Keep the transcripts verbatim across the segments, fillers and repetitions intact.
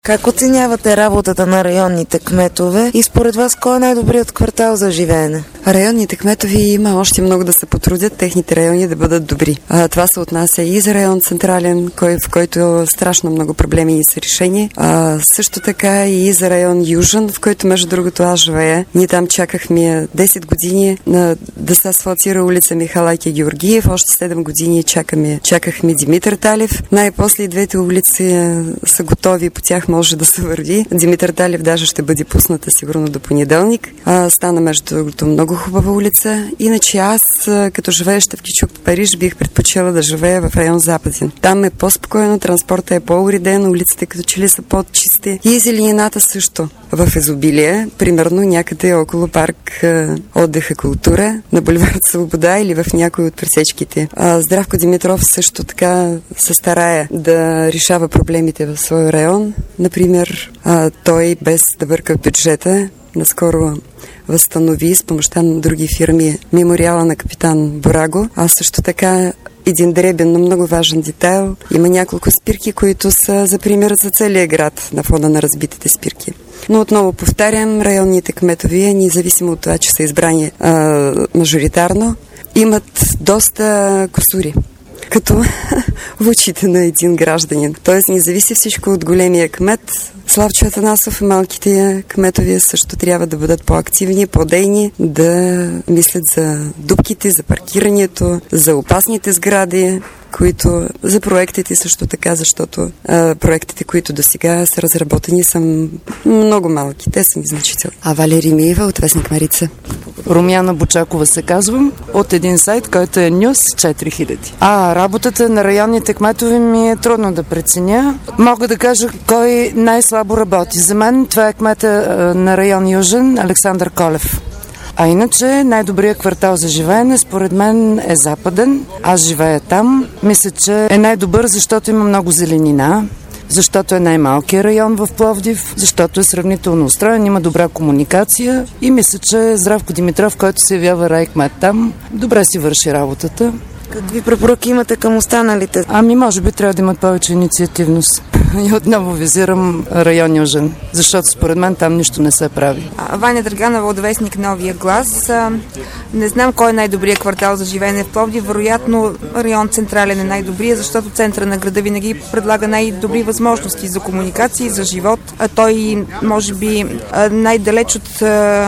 Как оценявате работата на районните кметове и според вас кой е най-добрият квартал за живеене? Районните кметови има още много да се потрудят техните райони да бъдат добри. А, това се отнася и за район Централен, кой, в който страшно много проблеми и са решени. А, също така и за район Южен, в който между другото аз живея. Ние там чакахме десет години на, да се асфалтира улица Михалаки Георгиев. Още седем години чакаме, чакахме Димитър Талев. Най-после двете улици са готови, по тях може да се върви. Димитър Талев даже ще бъде пусната сигурно до понеделник. А, стана между другото много хубава улица. Иначе аз, като живееща в Кичук, Париж, бих предпочела да живея в район Западен. Там е по-спокойно, транспорта е по-уреден, улиците като че ли са по-чисти и зеленината също в изобилие. Примерно някъде около парк Отдиха култура на булевард Свобода или в някои от пресечките. А, Здравко Димитров също така се старае да решава проблемите в своя район. Например, а, той без да бърка в бюджета наскоро възстанови с помощта на други фирми мемориала на капитан Бураго, а също така един дребен, но много важен детайл. Има няколко спирки, които са за пример за целия град на фона на разбитите спирки. Но отново повтарям, районните кметови, независимо от това, че са избрани а, мажоритарно, имат доста кусури, като в очите на един гражданин. Тоест не зависи всичко от големия кмет. Славчо Атанасов и малките кметове също трябва да бъдат по-активни, по-дейни, да мислят за дупките, за паркирането, за опасните сгради, които за проектите също така, защото а, проектите, които до сега са разработени, са много малки. Те са незначителни. А Валерия Миева от Вестник Марица. Румяна Бочакова се казвам, от един сайт, който е Нюс четири хиляди. А работата на районните кметове ми е трудно да преценя. Мога да кажа кой най-слабо работи. За мен това е кмета на район Южен Александър Колев. А иначе най-добрият квартал за живеене според мен е Западен. Аз живея там. Мисля, че е най-добър, защото има много зеленина, защото е най-малкият район в Пловдив, защото е сравнително устроен, има добра комуникация и мисля, че Здравко Димитров, който се явява райкмет там, добре си върши работата. Какви препоръки имате към останалите? Ами, може би трябва да имат повече инициативност. И отново визирам район Южен, защото според мен там нищо не се прави. А, Ваня Драганова от Вестник Новия глас. А, не знам кой е най-добрият квартал за живеене в Пловдив. Вероятно район Централен е най-добрият, защото центъра на града винаги предлага най-добри възможности за комуникации, за живот. А той може би най-далеч от,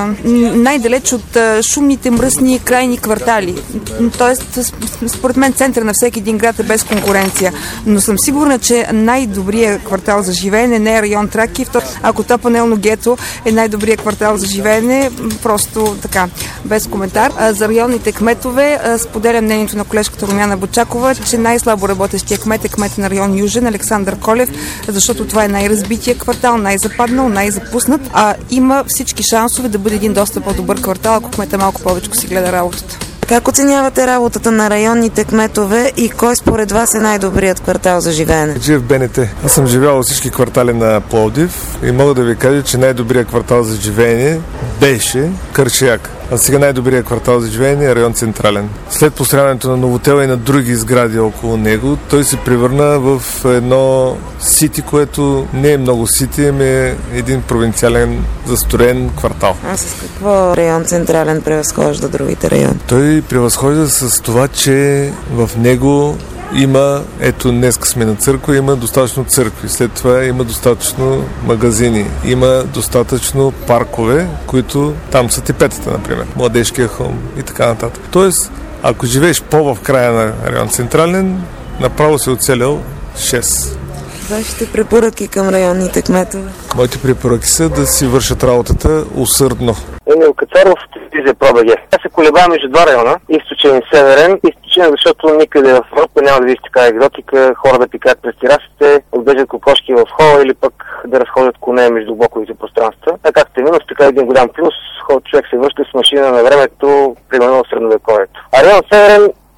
най-далеч от шумните, мръсни крайни квартали. Тоест, според мен център на всеки един град е без конкуренция. Но съм сигурна, че най-добрият квартал за живеене не е район Тракиев. Ако то панелно гето е най-добрият квартал за живеене, просто така, без коментар. А за районните кметове споделям мнението на колежката Румяна Бочакова, че най-слабо работещия кмет е кмет на район Южен Александър Колев, защото това е най-разбития квартал, най-западнал, най-запуснат, а има всички шансове да бъде един доста по-добър квартал, ако кмета малко повече си гледа работата. Как оценявате работата на районните кметове и кой според вас е най-добрият квартал за живеене? Жив в БНТ. Аз съм живял във всички квартали на Пловдив и мога да ви кажа, че най-добрият квартал за живеене беше Кършияк. А сега най-добрият квартал за живеене е район Централен. След построяването на Новотел и на други сгради около него, той се превърна в едно сити, което не е много сити, ами е един провинциален застроен квартал. А с какво район Централен превъзхожда другите райони? Той превъзхожда с това, че в него има, ето днеска сме на църква, има достатъчно църкви, след това има достатъчно магазини, има достатъчно паркове, които там са типетата, например, Младежкия хълм и така нататък. Тоест, ако живееш по-в края на район Централен, направо си оцелял шест. Вашите препоръки към районните кметове? Моите препоръки са да си вършат работата усърдно. Емил Кацаров, телевизия ПроБГ. Аз се колебая между два района, източен и северен. Източен, защото никъде в Европа няма да видиш така екзотика, хора да пикаят през терасите, отглеждат кокошки в хола или пък да разходят коне между блоковите пространства. А както е минус, така един голям плюс, човек се връща с машина на времето, примерно в средновековието. А район северен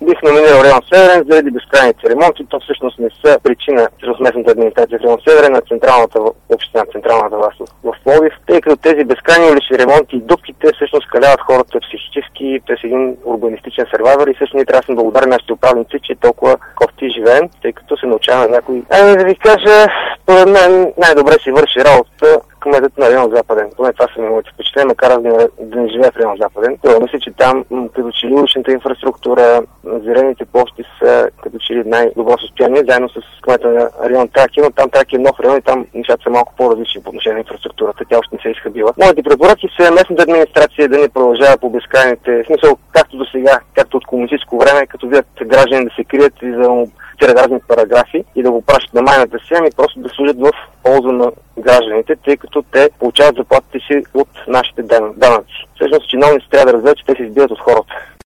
Бих номинирал район Северен заради безкрайните ремонти. То всъщност не са причина чрез местната администрация в район Северен на централната община, централната власт в Пловдив, тъй като тези безкрайни улични ремонти и дупките всъщност каляват хората психически през един урбанистичен сервайвър и също ние трябва да сме благодарни нашите управници, че толкова кофти живеем, тъй като се научаваме някой. Ами да ви кажа, според мен най-добре си върши работата кметът на район Западен. Поне това са ми моите впечатления, макар да не, да не живея в район Западен. Това мисля, че там като че ли уличната инфраструктура, зелените площи са като че ли в най-добро състояние, заедно с кмета на район Тракия, но там Тракия е нов район и там нещата са малко по-различни по отношение на инфраструктурата. Тя още не се изхабила. Моите препоръки са местната администрация да не продължава по безкрайните, в смисъл както до сега, както от комунистическо време, като видят граждани да се крият и да цират разни параграфи и да го пращат на майната си, ами просто да служат в полза на гражданите, тъй като те получават заплатите си от нашите данъци. Всъщност чиновници трябва да разберат, че те се избират от хората.